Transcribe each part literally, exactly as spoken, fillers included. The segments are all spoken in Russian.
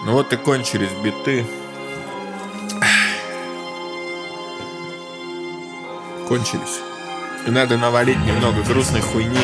Ну вот и кончились биты. Кончились. И надо навалить немного грустной хуйни.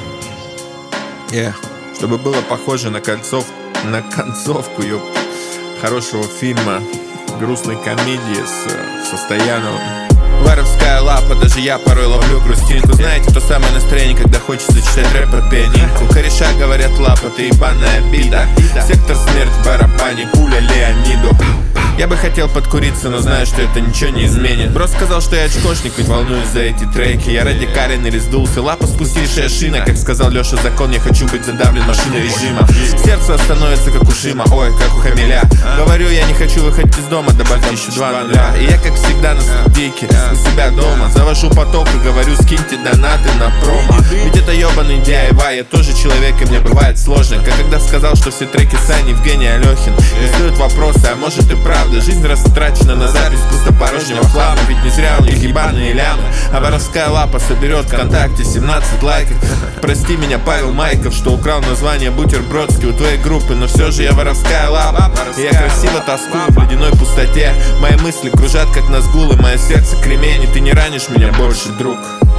Yeah. Чтобы было похоже на концов... на концовку ёп, хорошего фильма, грустной комедии с, со Стояновым. Воровская лапа, даже я порой ловлю грустинку. Знаете, то самое настроение, когда хочется читать рэп под пианинку. Кореша говорят, лапа, ты ебаная обида. Сектор смерть в барабане, пуля Леониду. Я бы хотел подкуриться, но знаю, что это ничего не изменит. Брос сказал, что я очкошник, ведь волнуюсь за эти треки. Я радикален или сдулся, лапа спустившая шина. Как сказал Леша Закон, я хочу быть задавлен машиной режима. Сердце становится как у Шима, ой, как у Хамиля. Говорю, я не хочу выходить из дома, добавьте еще два нуля. И я как всегда на студийке, у себя дома. Завожу поток и говорю, скиньте донаты на промо. Ведь это ебаный ди ай вай, я тоже человек, и мне бывает сложно. Как когда сказал, что все треки Сани, Евгений Алехин. И задают вопросы, а может и правда. Жизнь растрачена на запись просто порожнего хлама. Ведь не зря у них ебаные лямы. А воровская лапа соберет ВКонтакте семнадцать лайков. Прости меня, Павел Майков, что украл название бутербродский у твоей группы. Но все же я воровская лапа. И я красиво тоскую в ледяной пустоте. Мои мысли кружат как назгулы, мое сердце кремень. И ты не ранишь меня больше, друг.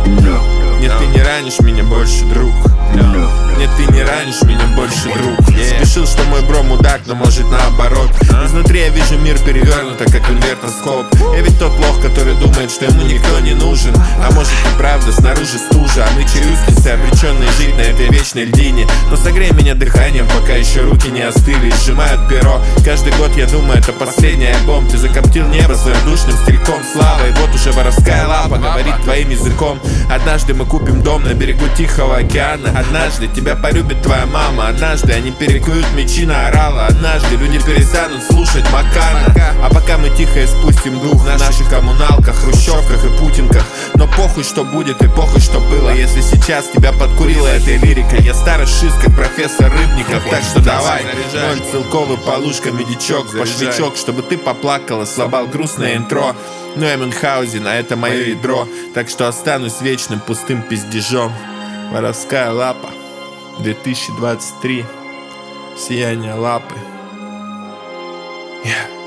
Нет, ты не ранишь меня больше, друг. Нет, ты не ранишь меня больше, друг. Спешил, что мой бро мудак, но может наоборот. Изнутри я вижу мир перевернуто, как инвертоскоп. Я ведь тот лох, который думает, что ему никто не нужен. А может и правда, снаружи стужа. А мы челюскинцы, обреченные жить на этой вечной льдине. Но согрей меня дыханием, пока еще руки не остыли и сжимают перо. Каждый год я думаю, это последний альбом. Ты закоптил небо своим душным стильком славы. И вот уже воровская лапа говорит твоим языком. Однажды мы купим дом на берегу Тихого океана. Однажды тебя полюбит твоя мама. Однажды они перекуют мечи на орала. Однажды люди перестанут слушать Макана. А пока мы тихо испустим дух в наших коммуналках, хрущевках и путинках. Но похуй, что будет, и похуй, что было. Если сейчас тебя подкурила этой лирикой, я старый шиз, как профессор Рыбников. Так что давай, ноль целковый полушка, медичок, башнячок, чтобы ты поплакала, слабал грустное интро. Ну я Мюнхгаузен, а это мое ядро. Так что останусь вечным пустым пиздежом. Воровская лапа, две тысячи двадцать три. Сияние лапы. Yeah.